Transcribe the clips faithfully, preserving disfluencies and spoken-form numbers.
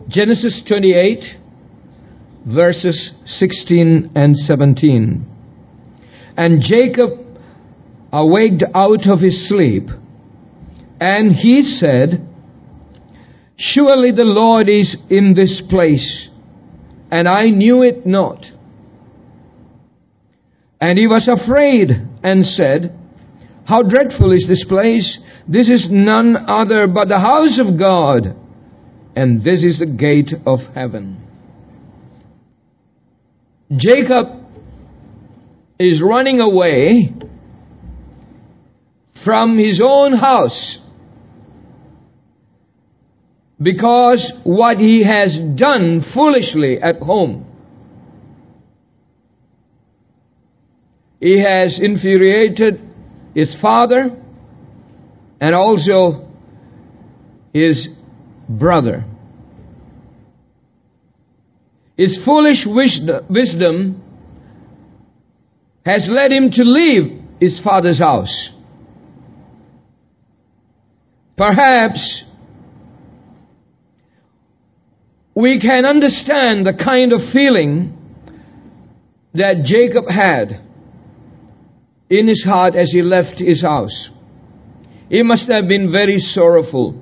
Genesis twenty-eight, verses sixteen and seventeen. And Jacob awaked out of his sleep, and he said, Surely the Lord is in this place, and I knew it not. And he was afraid and said, How dreadful is this place! This is none other but the house of God, and this is the gate of heaven. Jacob is running away from his own house because what he has done foolishly at home. He has infuriated his father and also his brother. His foolish wisdom has led him to leave his father's house. Perhaps we can understand the kind of feeling that Jacob had in his heart as he left his house. He must have been very sorrowful.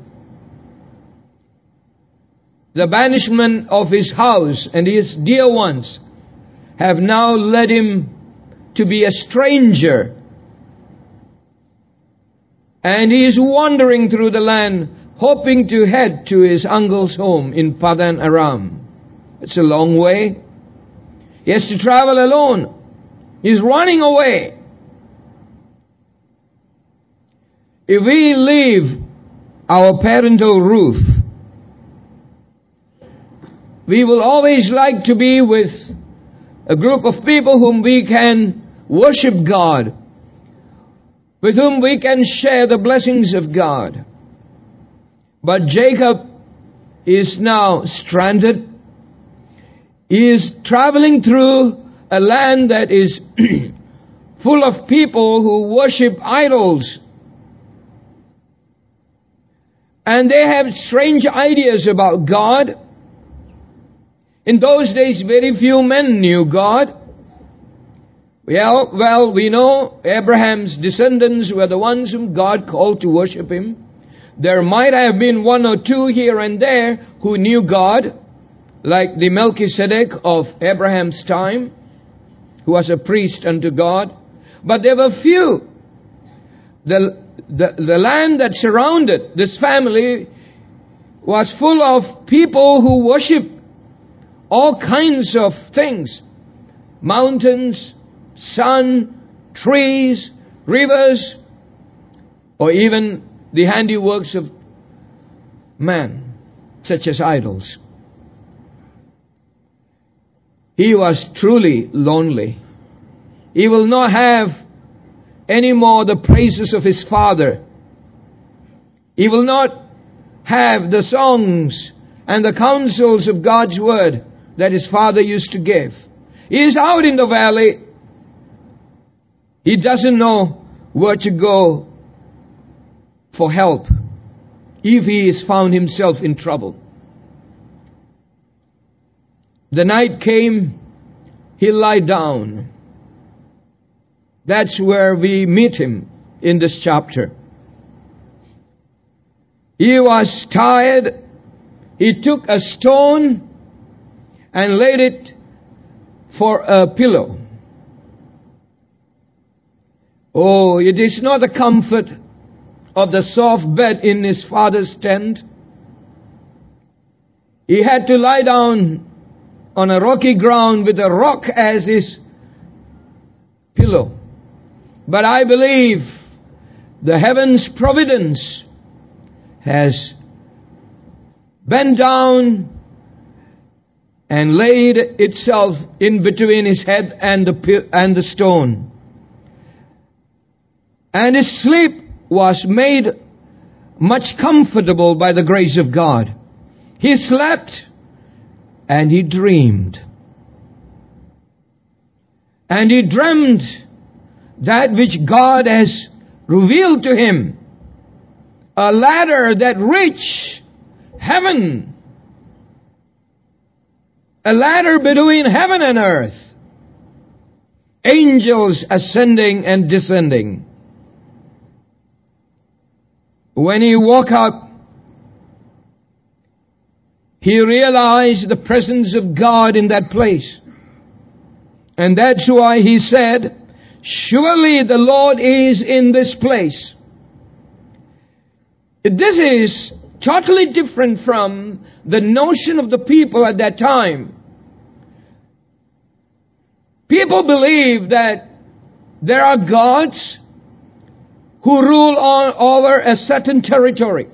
The banishment of his house and his dear ones have now led him to be a stranger. And he is wandering through the land, hoping to head to his uncle's home in Padan Aram. It's a long way. He has to travel alone. He's running away. If we leave our parental roof, we will always like to be with a group of people whom we can worship God, with whom we can share the blessings of God. But Jacob is now stranded. He is traveling through a land that is full of people who worship idols. And they have strange ideas about God. In those days, very few men knew God. Well, well, we know Abraham's descendants were the ones whom God called to worship Him. There might have been one or two here and there who knew God, like the Melchizedek of Abraham's time, who was a priest unto God. But there were few. The, the, the land that surrounded this family was full of people who worship all kinds of things. Mountains, sun, trees, rivers, or even the handiworks of man, such as idols. He was truly lonely. He will not have any more the praises of his father. He will not have the songs and the counsels of God's word that his father used to give. He is out in the valley. He doesn't know where to go for help if he has found himself in trouble. The night came, he lied down. That's where we meet him in this chapter. He was tired. He took a stone and laid it for a pillow. Oh, it is not the comfort of the soft bed in his father's tent. He had to lie down on a rocky ground with a rock as his pillow. But I believe the heaven's providence has bent down and laid itself in between his head and the and the stone. And his sleep was made much comfortable by the grace of God. He slept and he dreamed. And he dreamed that which God has revealed to him. A ladder that reached heaven. a ladder between heaven and earth. Angels ascending and descending. When he woke up, he realized the presence of God in that place. And that's why he said, surely the Lord is in this place. This is totally different from the notion of the people at that time. People believe that there are gods who rule on over a certain territory.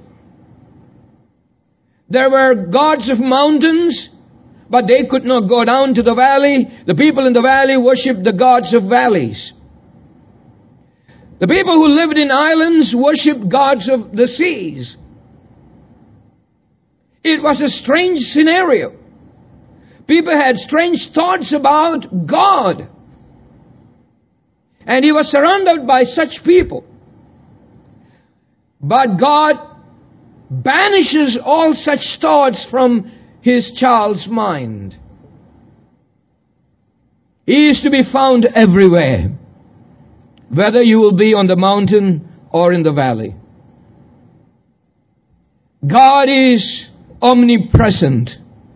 There were gods of mountains, but they could not go down to the valley. The people in the valley worshipped the gods of valleys. The people who lived in islands worshipped gods of the seas. It was a strange scenario. People had strange thoughts about God. And he was surrounded by such people. But God banishes all such thoughts from his child's mind. He is to be found everywhere, whether you will be on the mountain or in the valley. God is omnipresent.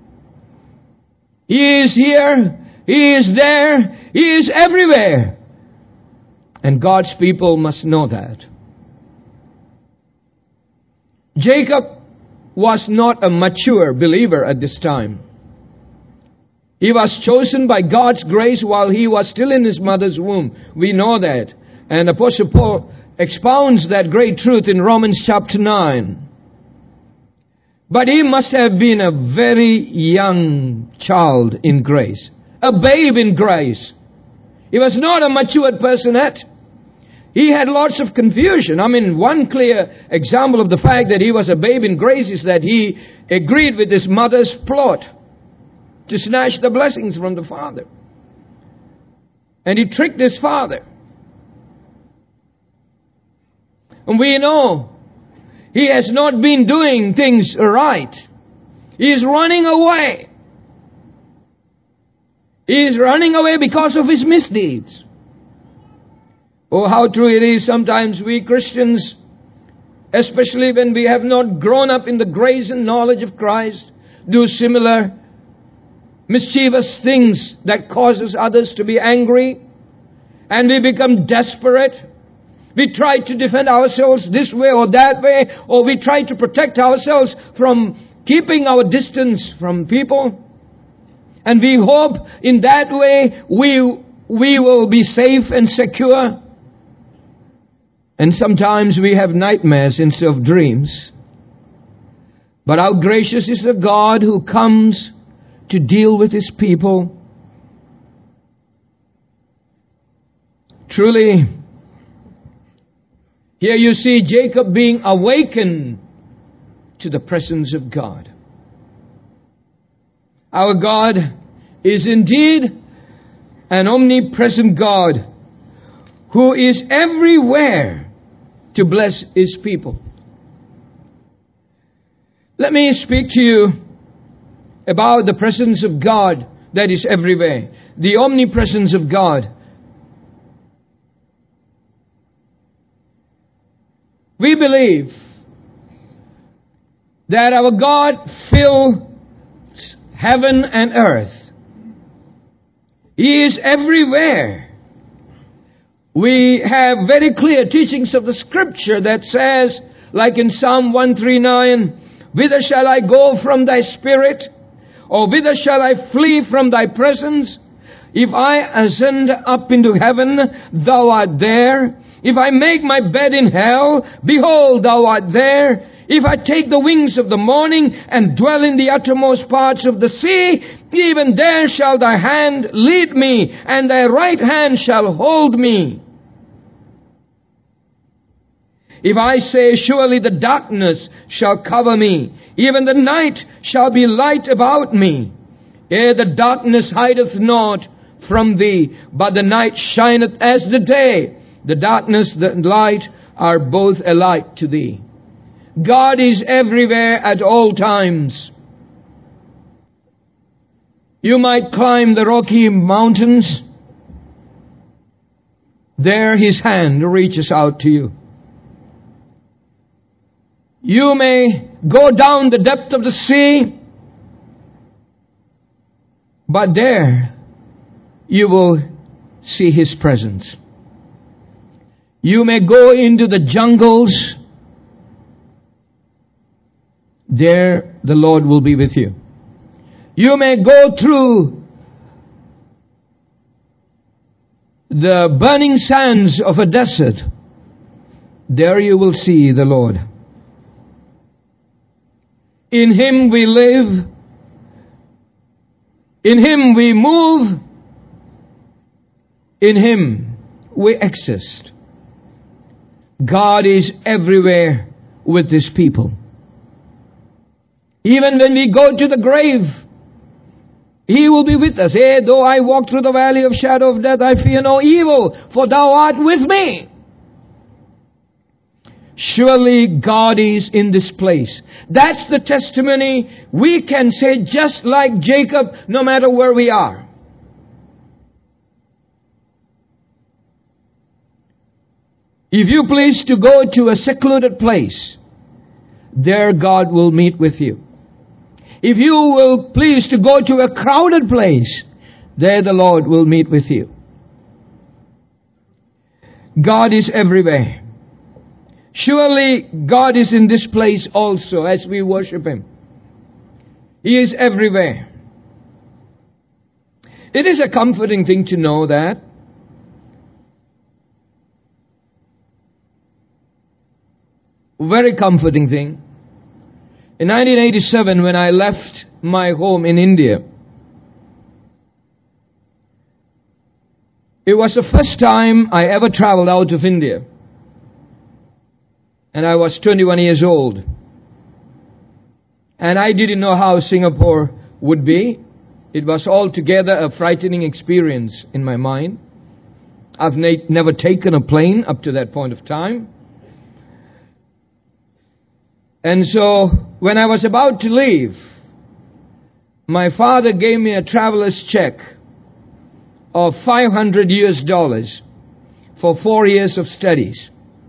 He is here, He is there, He is everywhere. And God's people must know that. Jacob was not a mature believer at this time. He was chosen by God's grace while he was still in his mother's womb. We know that. And Apostle Paul expounds that great truth in Romans chapter nine. But he must have been a very young child in grace. A babe in grace. He was not a matured person yet. He had lots of confusion. I mean, one clear example of the fact that he was a babe in grace is that he agreed with his mother's plot to snatch the blessings from the father. And he tricked his father. And we know he has not been doing things right. He is running away. He is running away because of his misdeeds. Oh, how true it is sometimes we Christians, especially when we have not grown up in the grace and knowledge of Christ, do similar mischievous things that causes others to be angry, and we become desperate. We try to defend ourselves this way or that way, or we try to protect ourselves from keeping our distance from people. And we hope in that way we, we will be safe and secure. And sometimes we have nightmares instead of dreams. But how gracious is the God who comes to deal with his people. Truly, here you see Jacob being awakened to the presence of God. Our God is indeed an omnipresent God who is everywhere to bless his people. Let me speak to you about the presence of God that is everywhere. The omnipresence of God. We believe that our God fills heaven and earth. He is everywhere. We have very clear teachings of the Scripture that says, like in Psalm one thirty-nine, whither shall I go from thy spirit? Or whither shall I flee from thy presence? If I ascend up into heaven, thou art there. If I make my bed in hell, behold, thou art there. If I take the wings of the morning and dwell in the uttermost parts of the sea, even there shall thy hand lead me, and thy right hand shall hold me. If I say, surely the darkness shall cover me, even the night shall be light about me. Ere the darkness hideth not from thee, but the night shineth as the day. The darkness, the light are both alike to thee. God is everywhere at all times. You might climb the Rocky Mountains. There His hand reaches out to you. You may go down the depth of the sea, but there you will see His presence. You may go into the jungles. There the Lord will be with you. You may go through the burning sands of a desert. There you will see the Lord. In Him we live. In Him we move. In Him we exist. God is everywhere with His people. Even when we go to the grave, He will be with us. Yea, though I walk through the valley of shadow of death, I fear no evil, for Thou art with me. Surely God is in this place. That's the testimony we can say, just like Jacob, no matter where we are. If you please to go to a secluded place, there God will meet with you. If you will please to go to a crowded place, there the Lord will meet with you. God is everywhere. Surely God is in this place also as we worship Him. He is everywhere. It is a comforting thing to know that. Very comforting thing. In nineteen eighty-seven, when I left my home in India, it was the first time I ever traveled out of India. And I was twenty-one years old. And I didn't know how Singapore would be. It was altogether a frightening experience in my mind. I've na- never taken a plane up to that point of time. And so, when I was about to leave, my father gave me a traveler's check of five hundred U S dollars for four years of studies.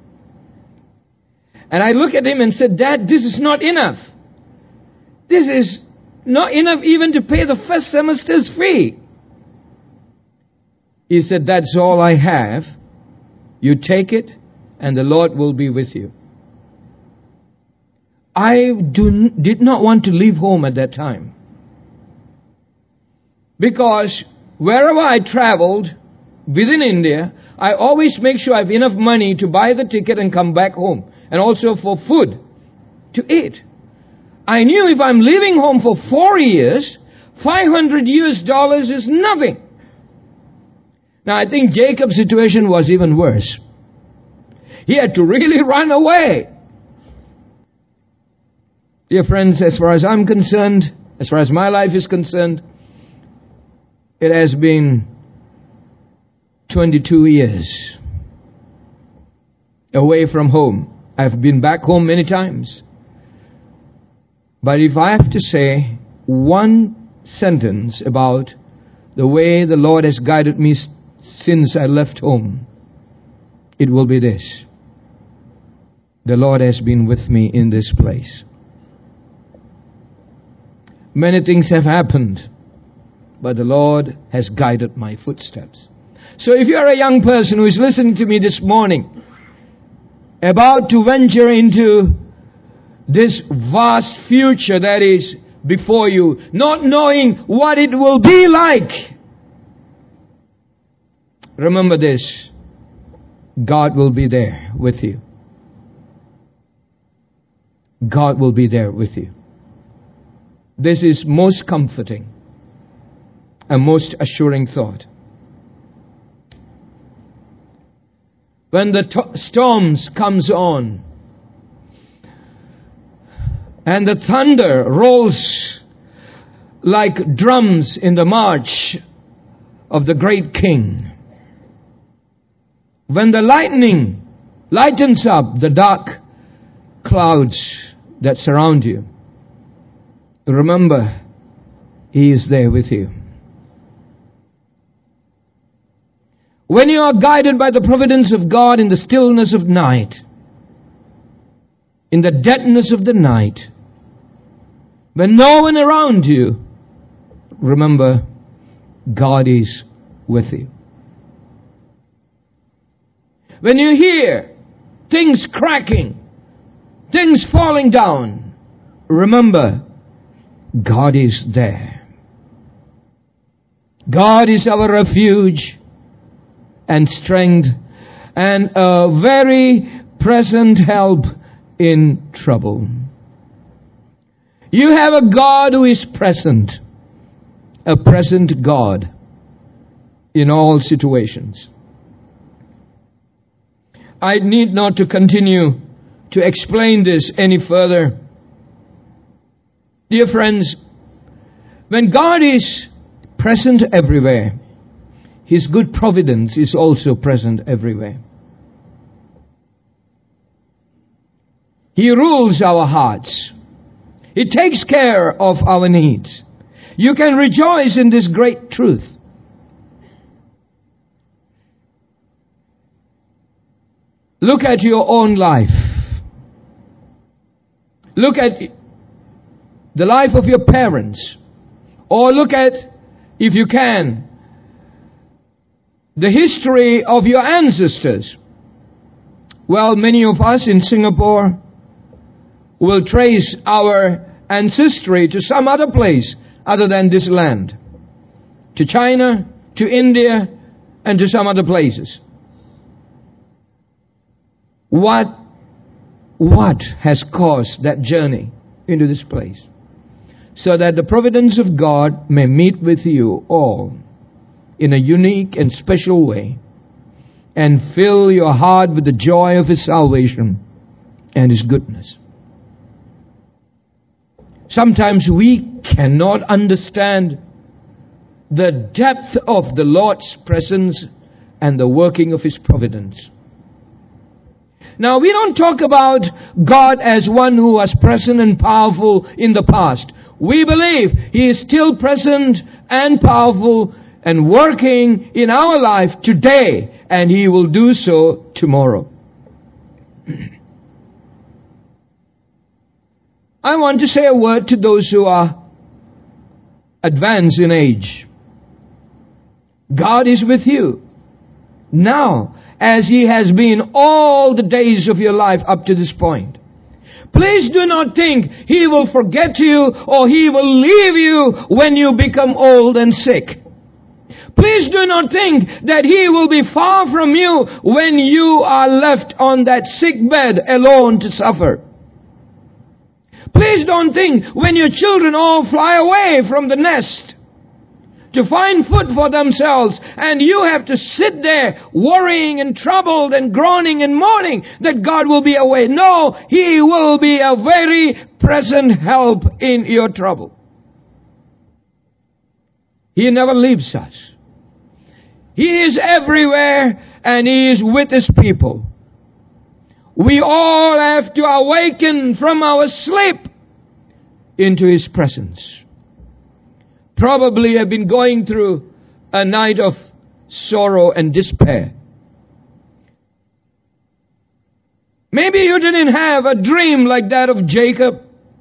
And I looked at him and said, Dad, this is not enough. This is not enough even to pay the first semester's fee. He said, that's all I have. You take it and the Lord will be with you. I do, did not want to leave home at that time. Because wherever I traveled within India, I always make sure I have enough money to buy the ticket and come back home. And also for food to eat. I knew if I'm leaving home for four years, five hundred U S dollars is nothing. Now I think Jacob's situation was even worse. He had to really run away. Dear friends, as far as I'm concerned, as far as my life is concerned, it has been twenty-two years away from home. I've been back home many times. But if I have to say one sentence about the way the Lord has guided me since I left home, it will be this. The Lord has been with me in this place. Many things have happened, but the Lord has guided my footsteps. So if you are a young person who is listening to me this morning, about to venture into this vast future that is before you, not knowing what it will be like, remember this. God will be there with you. God will be there with you. This is most comforting and most assuring thought. When the to- storms comes on and the thunder rolls like drums in the march of the great King, when the lightning lightens up the dark clouds that surround you, remember, He is there with you. when you are guided by the providence of God in the stillness of night, in the deadness of the night, when no one around you, remember, God is with you. When you hear things cracking, things falling down, remember, God is there. God is our refuge and strength and a very present help in trouble. You have a God who is present, a present God in all situations. I need not to continue to explain this any further. Dear friends, when God is present everywhere, His good providence is also present everywhere. He rules our hearts. He takes care of our needs. You can rejoice in this great truth. Look at your own life. Look at the life of your parents. Or look at, if you can, the history of your ancestors. Well, many of us in Singapore will trace our ancestry to some other place other than this land. To China, to India, and to some other places. What, what has caused that journey into this place? So that the providence of God may meet with you all in a unique and special way and fill your heart with the joy of His salvation and His goodness. Sometimes we cannot understand the depth of the Lord's presence and the working of His providence. Now, we don't talk about God as one who was present and powerful in the past. We believe He is still present and powerful and working in our life today, and He will do so tomorrow. I want to say a word to those who are advanced in age. God is with you now, as He has been all the days of your life up to this point. Please do not think He will forget you or He will leave you when you become old and sick. Please do not think that He will be far from you when you are left on that sick bed alone to suffer. Please don't think when your children all fly away from the nest to find food for themselves and you have to sit there worrying and troubled and groaning and mourning that God will be away. No, He will be a very present help in your trouble. He never leaves us. He is everywhere and He is with His people. We all have to awaken from our sleep into His presence. Probably have been going through a night of sorrow and despair. Maybe you didn't have a dream like that of Jacob.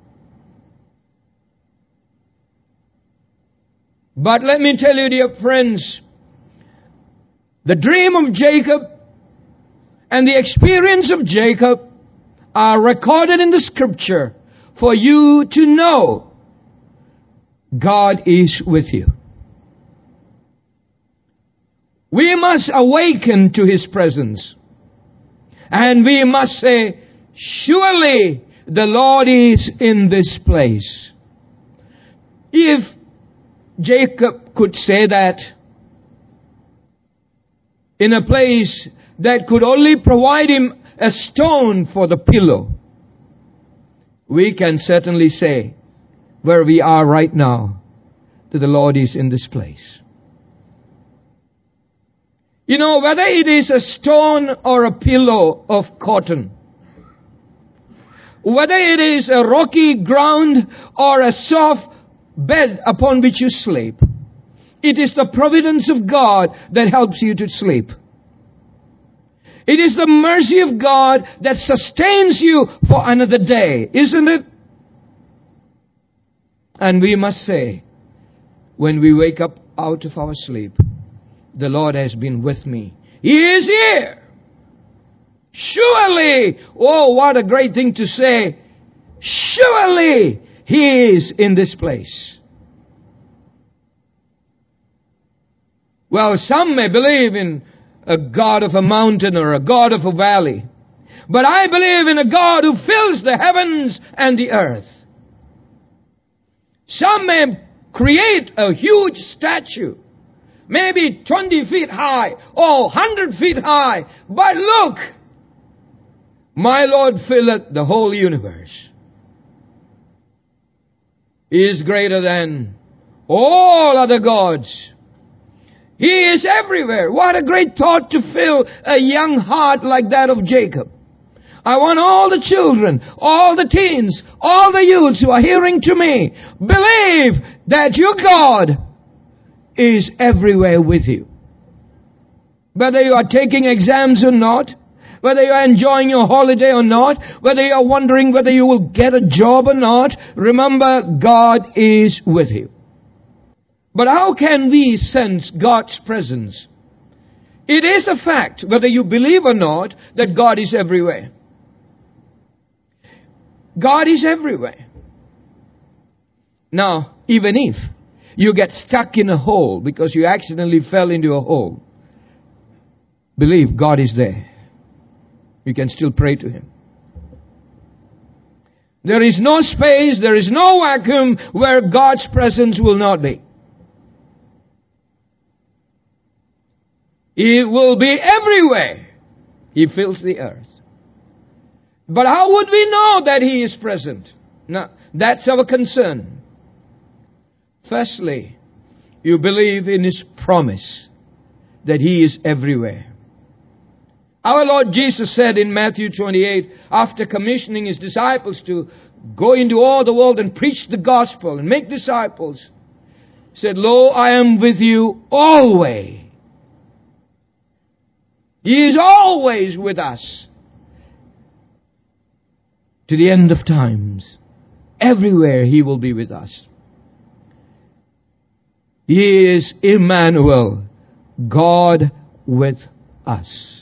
But let me tell you, dear friends, the dream of Jacob and the experience of Jacob are recorded in the Scripture for you to know God is with you. We must awaken to His presence. And we must say, surely the Lord is in this place. If Jacob could say that in a place that could only provide him a stone for the pillow, we can certainly say, where we are right now, that the Lord is in this place. You know, whether it is a stone or a pillow of cotton, whether it is a rocky ground or a soft bed upon which you sleep, it is the providence of God that helps you to sleep. It is the mercy of God that sustains you for another day, isn't it? And we must say, when we wake up out of our sleep, the Lord has been with me. He is here. Surely, oh, what a great thing to say. Surely He is in this place. Well, some may believe in a God of a mountain or a God of a valley. But I believe in a God who fills the heavens and the earth. Some may create a huge statue, maybe twenty feet high or one hundred feet high. But look, my Lord filleth the whole universe. He is greater than all other gods. He is everywhere. What a great thought to fill a young heart like that of Jacob. I want all the children, all the teens, all the youths who are hearing to me, believe that your God is everywhere with you. Whether you are taking exams or not, whether you are enjoying your holiday or not, whether you are wondering whether you will get a job or not, remember, God is with you. But how can we sense God's presence? It is a fact, whether you believe or not, that God is everywhere. God is everywhere. Now, even if you get stuck in a hole because you accidentally fell into a hole, believe God is there. You can still pray to Him. There is no space, there is no vacuum where God's presence will not be. He will be everywhere. He fills the earth. But how would we know that He is present? Now, that's our concern. Firstly, you believe in His promise that He is everywhere. Our Lord Jesus said in Matthew twenty-eight, after commissioning His disciples to go into all the world and preach the gospel and make disciples, said, Lo, I am with you always. He is always with us to the end of times. Everywhere He will be with us. He is Emmanuel, God with us.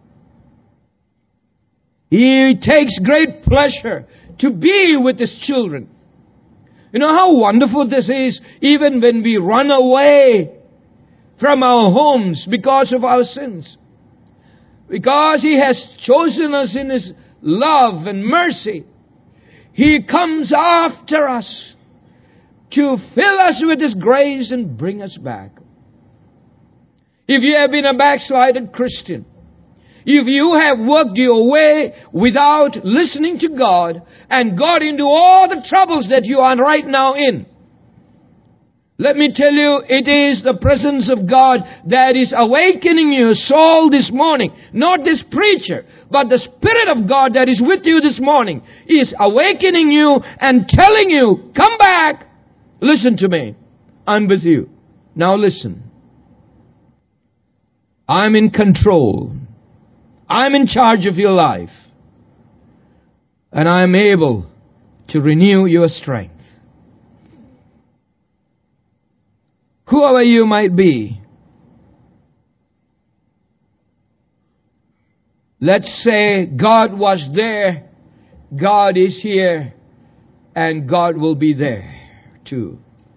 He takes great pleasure to be with His children. You know how wonderful this is, even when we run away from our homes because of our sins. Because He has chosen us in His love and mercy, He comes after us to fill us with His grace and bring us back. If you have been a backslided Christian, if you have worked your way without listening to God and got into all the troubles that you are right now in, let me tell you, it is the presence of God that is awakening your soul this morning. Not this preacher, but the Spirit of God that is with you this morning is awakening you and telling you, come back. Listen to me. I'm with you. Now listen. I'm in control. I'm in charge of your life. And I'm able to renew your strength. Whoever you might be, let's say God was there, God is here, and God will be there too.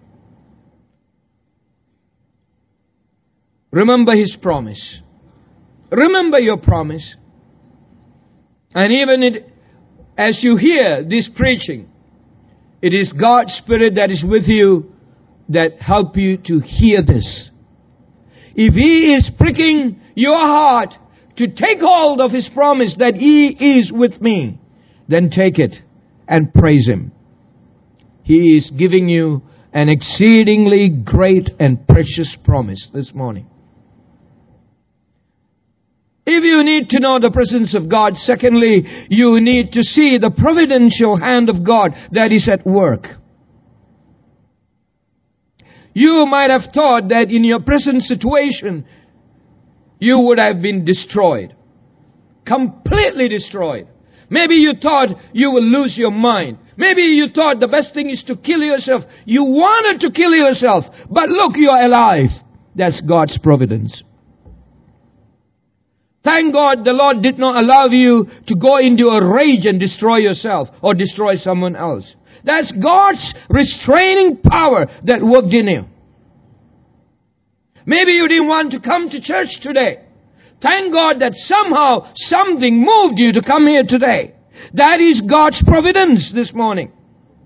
Remember His promise. Remember your promise. And even it, as you hear this preaching, it is God's Spirit that is with you that help you to hear this. If He is pricking your heart to take hold of His promise that He is with me, then take it and praise Him. He is giving you an exceedingly great and precious promise this morning. If you need to know the presence of God, secondly, you need to see the providential hand of God that is at work. You might have thought that in your present situation, you would have been destroyed. completely destroyed. Maybe you thought you will lose your mind. Maybe you thought the best thing is to kill yourself. You wanted to kill yourself. But look, you are alive. That's God's providence. Thank God the Lord did not allow you to go into a rage and destroy yourself or destroy someone else. That's God's restraining power that worked in you. Maybe you didn't want to come to church today. Thank God that somehow something moved you to come here today. That is God's providence this morning.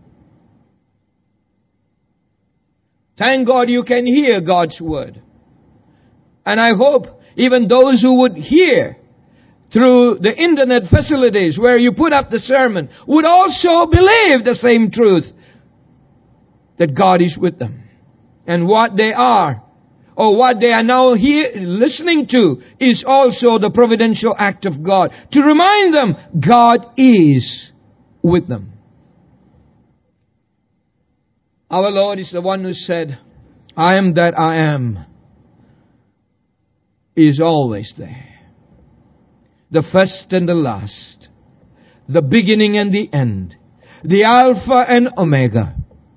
Thank God you can hear God's word. And I hope even those who would hear through the internet facilities where you put up the sermon would also believe the same truth, that God is with them. And what they are, or what they are now here listening to, is also the providential act of God to remind them God is with them. Our Lord is the one who said, I am that I am. He is always there. The first and the last. The beginning and the end. The Alpha and Omega.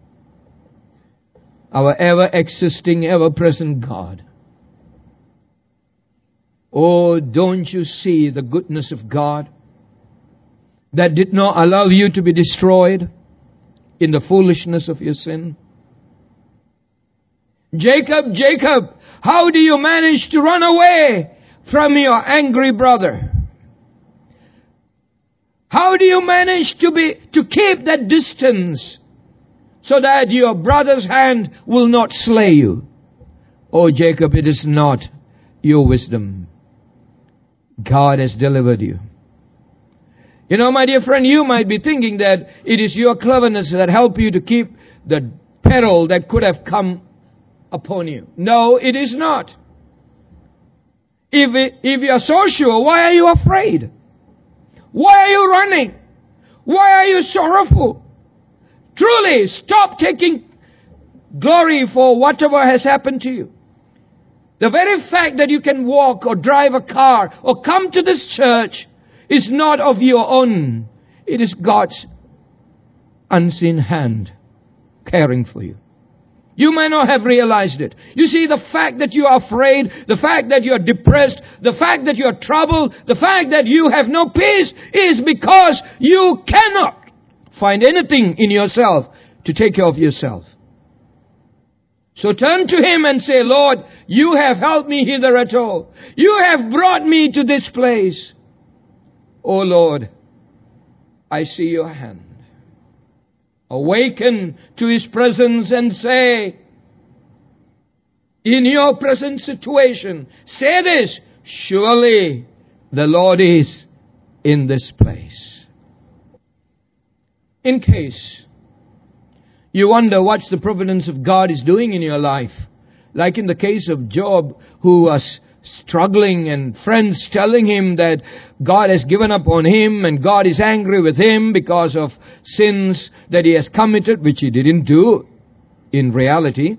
Our ever-existing, ever-present God. Oh, don't you see the goodness of God that did not allow you to be destroyed in the foolishness of your sin? Jacob, Jacob, how do you manage to run away from your angry brother? How do you manage to be to keep that distance so that your brother's hand will not slay you? Oh, Jacob, it is not your wisdom. God has delivered you. You know, my dear friend, you might be thinking that it is your cleverness that helped you to keep the peril that could have come upon you. No, it is not. If it, if you are so sure, why are you afraid? Why are you running? Why are you sorrowful? Truly, stop taking glory for whatever has happened to you. The very fact that you can walk or drive a car or come to this church is not of your own. It is God's unseen hand caring for you. You may not have realized it. You see, the fact that you are afraid, the fact that you are depressed, the fact that you are troubled, the fact that you have no peace is because you cannot find anything in yourself to take care of yourself. So turn to Him and say, Lord, you have helped me hither at all. You have brought me to this place. Oh Lord, I see your hand. Awaken to His presence and say, in your present situation, say this, surely the Lord is in this place. In case you wonder what's the providence of God is doing in your life, like in the case of Job, who was struggling and friends telling him that God has given up on him and God is angry with him because of sins that he has committed, which he didn't do in reality.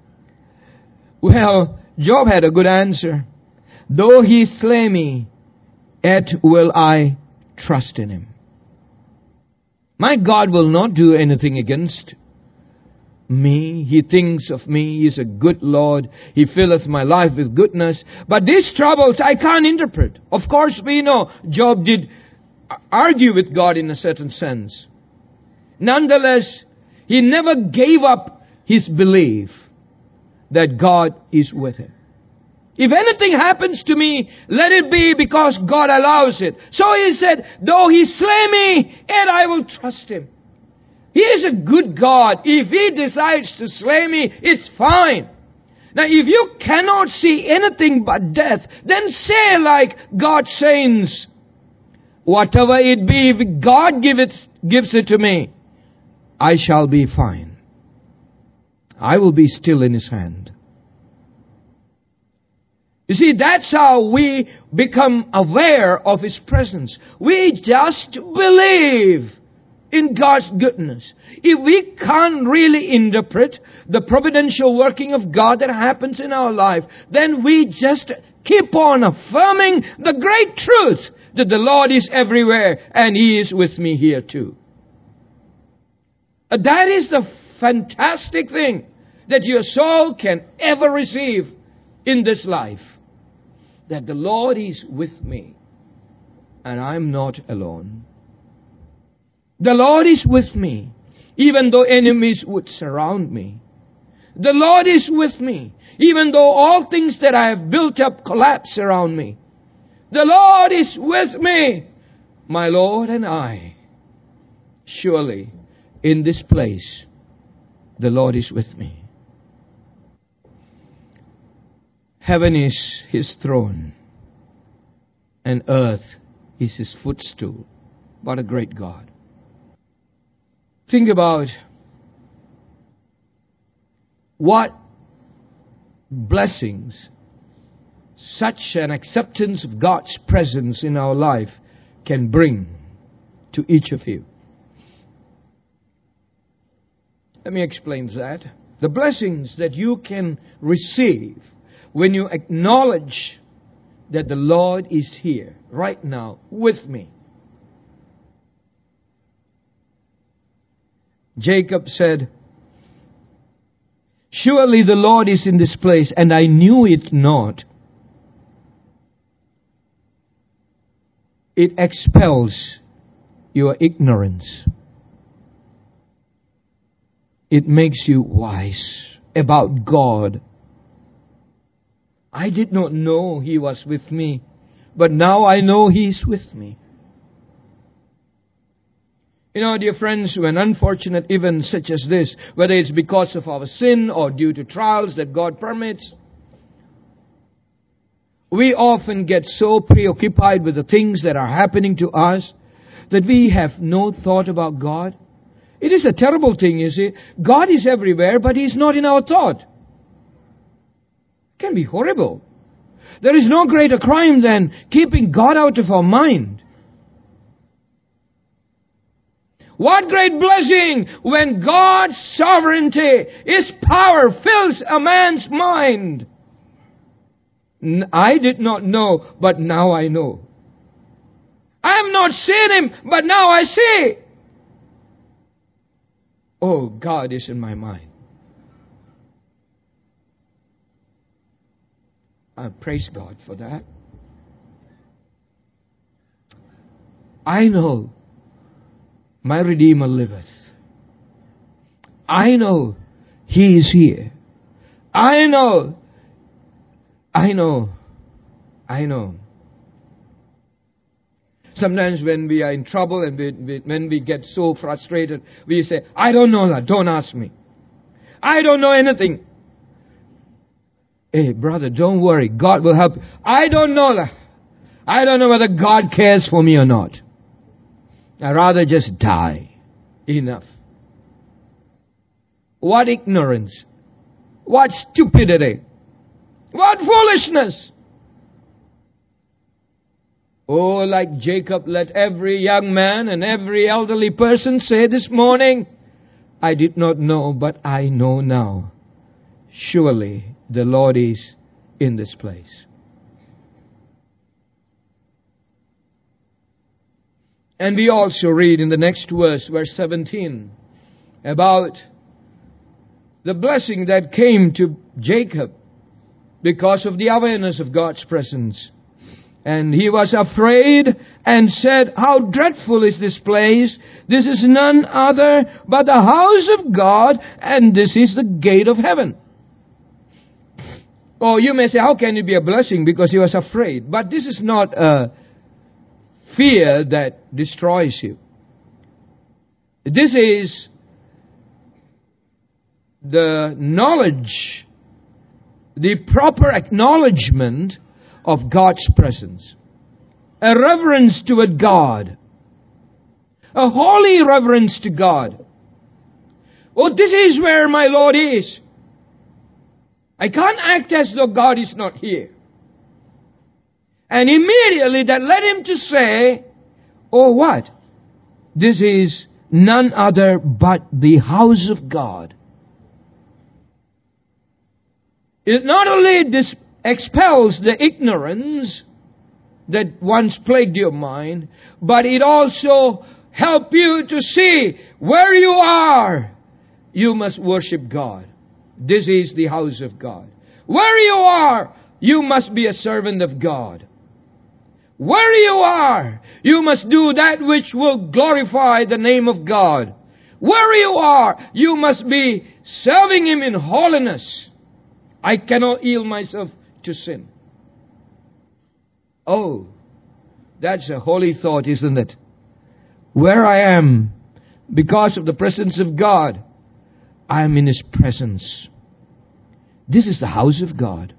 Well, Job had a good answer. Though he slay me, yet will I trust in Him. My God will not do anything against me. He thinks of me. He is a good Lord. He filleth my life with goodness. But these troubles I can't interpret. Of course, we know Job did argue with God in a certain sense. Nonetheless, he never gave up his belief that God is with him. If anything happens to me, let it be because God allows it. So he said, though He slay me, yet I will trust Him. He is a good God. If He decides to slay me, it's fine. Now, if you cannot see anything but death, then say like God's saints, whatever it be, if God give it, gives it to me, I shall be fine. I will be still in His hand. You see, that's how we become aware of His presence. We just believe in God's goodness. If we can't really interpret the providential working of God that happens in our life, then we just keep on affirming the great truth that the Lord is everywhere and He is with me here too. That is the fantastic thing that your soul can ever receive in this life. That the Lord is with me and I'm not alone. The Lord is with me even though enemies would surround me. The Lord is with me even though all things that I have built up collapse around me. The Lord is with me, my Lord and I. Surely in this place the Lord is with me. Heaven is His throne, and earth is His footstool. What a great God. Think about what blessings such an acceptance of God's presence in our life can bring to each of you. Let me explain that. The blessings that you can receive when you acknowledge that the Lord is here, right now, with me. Jacob said, surely the Lord is in this place, and I knew it not. It expels your ignorance. It makes you wise about God. I did not know He was with me, but now I know He is with me. You know, dear friends, when unfortunate events such as this, whether it's because of our sin or due to trials that God permits, we often get so preoccupied with the things that are happening to us that we have no thought about God. It is a terrible thing, you see. God is everywhere, but He is not in our thought. Can be horrible. There is no greater crime than keeping God out of our mind. What great blessing when God's sovereignty, His power fills a man's mind. I did not know, but now I know. I have not seen Him, but now I see. Oh, God is in my mind. I praise God for that. I know my Redeemer liveth. I know He is here. I know. I know. I know. Sometimes when we are in trouble and we, we, when we get so frustrated, we say, I don't know that. Don't ask me. I don't know anything. Hey, brother, don't worry. God will help you. I don't know that. I don't know whether God cares for me or not. I'd rather just die. Enough. What ignorance. What stupidity. What foolishness. Oh, like Jacob, let every young man and every elderly person say this morning, I did not know, but I know now. Surely the Lord is in this place. And we also read in the next verse, verse seventeen, about the blessing that came to Jacob because of the awareness of God's presence. And he was afraid and said, how dreadful is this place? This is none other but the house of God, and this is the gate of heaven. Oh, you may say, how can it be a blessing? Because he was afraid. But this is not a fear that destroys you. This is the knowledge, the proper acknowledgement of God's presence. A reverence toward God. A holy reverence to God. Oh, this is where my Lord is. I can't act as though God is not here. And immediately that led him to say, oh what? This is none other but the house of God. It not only dis- expels the ignorance that once plagued your mind, but it also helps you to see where you are. You must worship God. This is the house of God. Where you are, you must be a servant of God. Where you are, you must do that which will glorify the name of God. Where you are, you must be serving Him in holiness. I cannot yield myself to sin. Oh, that's a holy thought, isn't it? Where I am, because of the presence of God, I am in His presence. This is the house of God.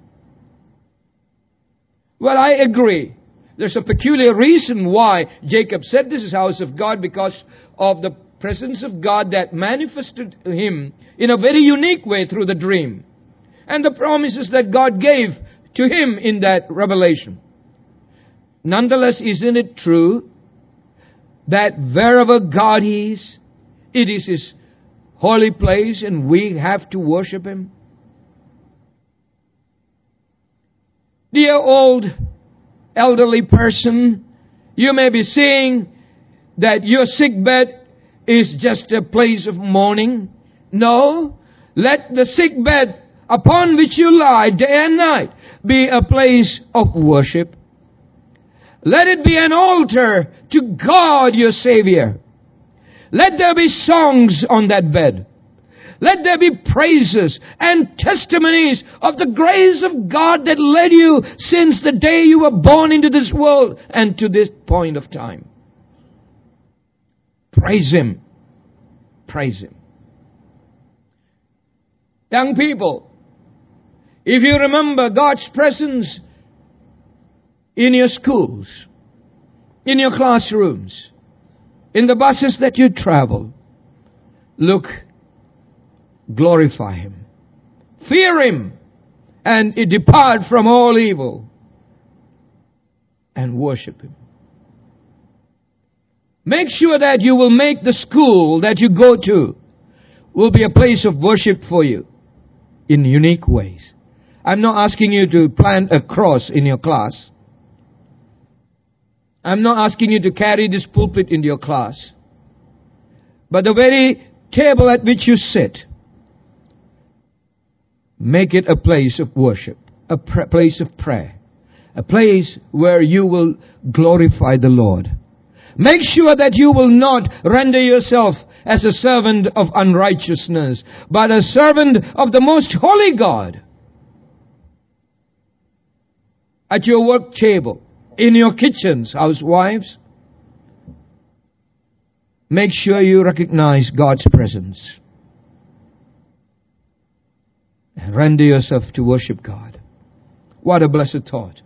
Well, I agree. There's a peculiar reason why Jacob said this is house of God, because of the presence of God that manifested him in a very unique way through the dream, and the promises that God gave to him in that revelation. Nonetheless, isn't it true that wherever God is, it is His holy place and we have to worship Him? Dear old elderly person, you may be saying that your sick bed is just a place of mourning. No, let the sick bed upon which you lie day and night be a place of worship. Let it be an altar to God your Savior. Let there be songs on that bed. Let there be praises and testimonies of the grace of God that led you since the day you were born into this world and to this point of time. Praise Him. Praise Him. Young people, if you remember God's presence in your schools, in your classrooms, in the buses that you travel, look, glorify Him. Fear Him and depart from all evil and worship Him. Make sure that you will make the school that you go to will be a place of worship for you in unique ways. I'm not asking you to plant a cross in your class. I'm not asking you to carry this pulpit in your class. But the very table at which you sit, make it a place of worship, a pr- place of prayer, a place where you will glorify the Lord. Make sure that you will not render yourself as a servant of unrighteousness, but a servant of the most holy God. At your work table, in your kitchens, housewives, make sure you recognize God's presence and render yourself to worship God. What a blessed thought.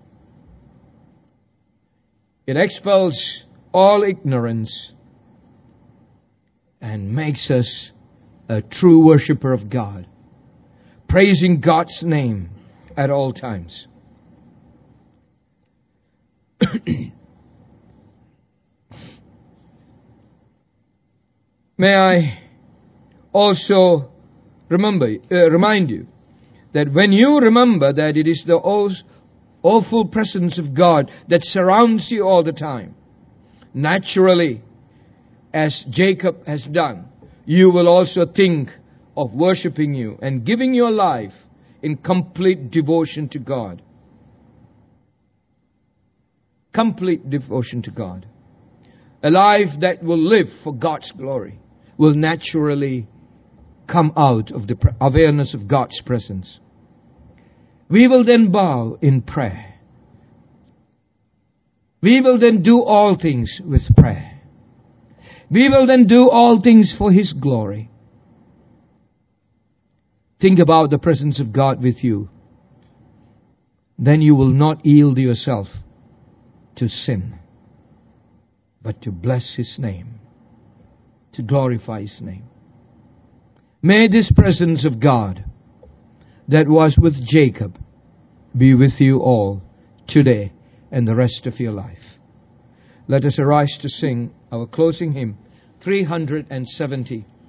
It expels all ignorance and makes us a true worshiper of God, praising God's name at all times. May I also remember, uh, remind you that when you remember that it is the awful presence of God that surrounds you all the time, naturally, as Jacob has done, you will also think of worshiping you and giving your life in complete devotion to God. Complete devotion to God. A life that will live for God's glory will naturally come out of the awareness of God's presence. We will then bow in prayer. We will then do all things with prayer. We will then do all things for His glory. Think about the presence of God with you. Then you will not yield yourself to sin, but to bless His name, to glorify His name. May this presence of God that was with Jacob be with you all today and the rest of your life. Let us arise to sing our closing hymn, three hundred seventy.